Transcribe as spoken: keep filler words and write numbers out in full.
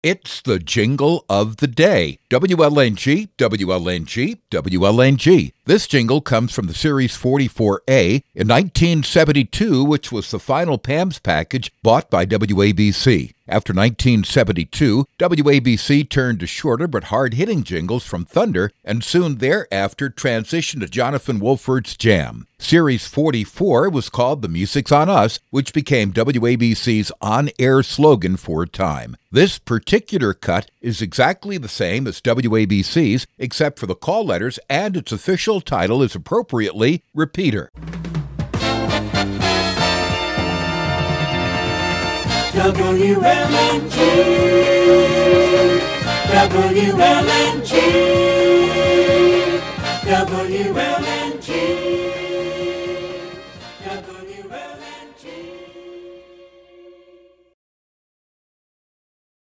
It's the jingle of the day. W L N G, W L N G, W L N G. This jingle comes from the Series forty-four A in nineteen seventy-two, which was the final P A M S package bought by W A B C. After nineteen seventy-two, W A B C turned to shorter but hard-hitting jingles from Thunder and soon thereafter transitioned to Jonathan Wolford's Jam. Series forty-four was called The Music's on Us, which became W A B C's on-air slogan for a time. This particular cut is exactly the same as W A B C's, except for the call letters, and its official title is appropriately Repeater. W L N G, W L N G.